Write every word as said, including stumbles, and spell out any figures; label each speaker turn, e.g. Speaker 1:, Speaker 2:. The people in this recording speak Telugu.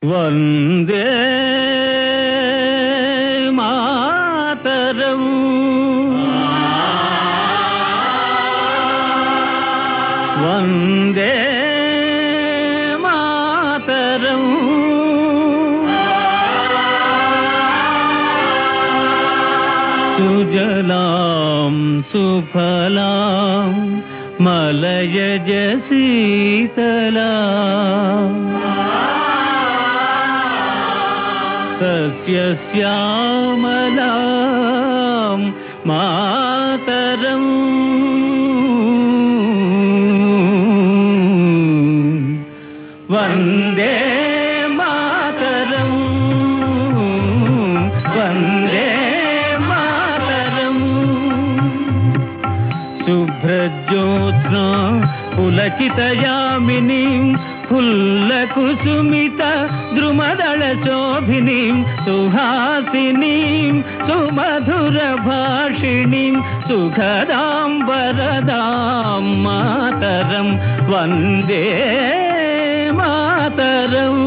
Speaker 1: వందే మాతరం వందే మాతరం సుజలాం సుఫలాం మలయజ శీతలాం సస్యశ్యామలాం మాతరం వందే మాతరం వందే మాతరం శుభ్రజ్యోత్స్నా పులకితయామినీం ఫుల్లకుసుమిత ద్రుమదళ శోభినీం సుహాసినీం సుమధుర భాషిణీం సుఖదాం వరదాం మాతరం వందే మాతరం